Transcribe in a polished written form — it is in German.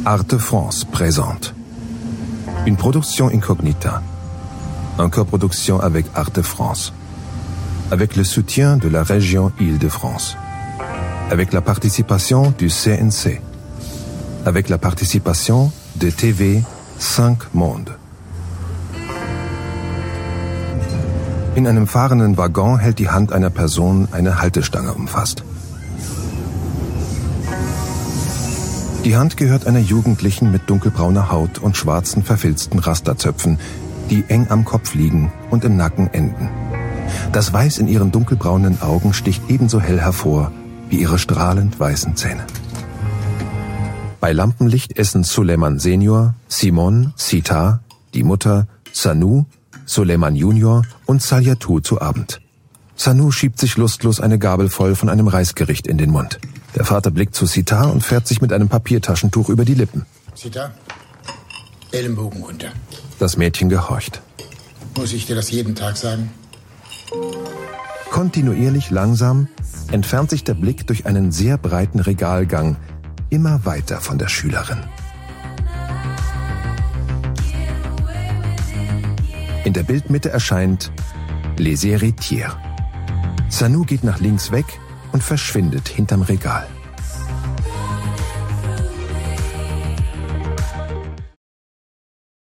Arte France présente une production incognita, en coproduction avec Arte France, avec le soutien de la région Île-de-France, avec la participation du CNC, avec la participation de TV 5 Monde. In einem fahrenden Waggon hält die Hand einer Person eine Haltestange umfasst. Die Hand gehört einer Jugendlichen mit dunkelbrauner Haut und schwarzen, verfilzten Rasterzöpfen, die eng am Kopf liegen und im Nacken enden. Das Weiß in ihren dunkelbraunen Augen sticht ebenso hell hervor wie ihre strahlend weißen Zähne. Bei Lampenlicht essen Suleiman Senior, Simon, Sita, die Mutter, Sanu, Suleiman Junior und Saliatou zu Abend. Sanu schiebt sich lustlos eine Gabel voll von einem Reisgericht in den Mund. Der Vater blickt zu Sita und fährt sich mit einem Papiertaschentuch über die Lippen. Sita, Ellenbogen runter. Das Mädchen gehorcht. Muss ich dir das jeden Tag sagen? Kontinuierlich langsam entfernt sich der Blick durch einen sehr breiten Regalgang immer weiter von der Schülerin. In der Bildmitte erscheint Les Héritiers. Sanu geht nach links weg und verschwindet hinterm Regal.